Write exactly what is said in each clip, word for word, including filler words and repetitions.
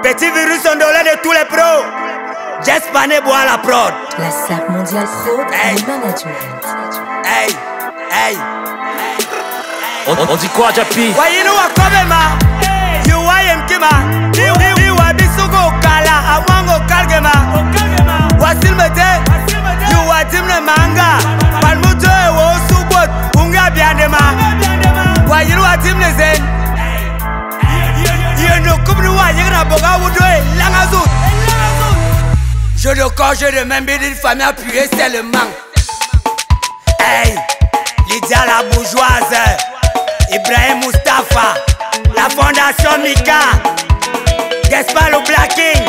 Petit virus ondolé de tous les pros. Jess Pané boit la prod. La S A P Mondial Pro Hey. et Management. Hey, hey. On, on dit quoi, Japi? Wayinu wakobema, you wayem kima. You you wabisugo kala, awango kalgema. Wasil mete, you watimne manga. Palmuto ewo subot, unga biandema. Wayinu watimne zen. Yeno kubnu wa yigna boga wudoe langazut. Je le corps, je le même bidil famille appuyée, c'est le manque. Hey, Lydia la bourgeoise, Ibrahim Mustafa, la fondation Mika, Gaspard le Blacking.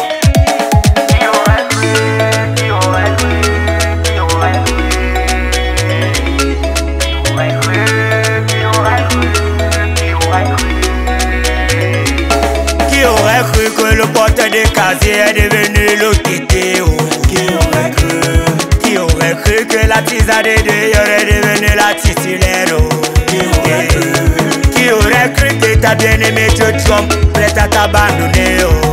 Qui aurait cru que le porte des casiers est devenu le tété? Qui aurait cru? Qui aurait cru que la tisane des deux aurait devenu la titulaire? Qui aurait cru? Qui aurait cru que ta bien-aimée te trompe, prête à t'abandonner?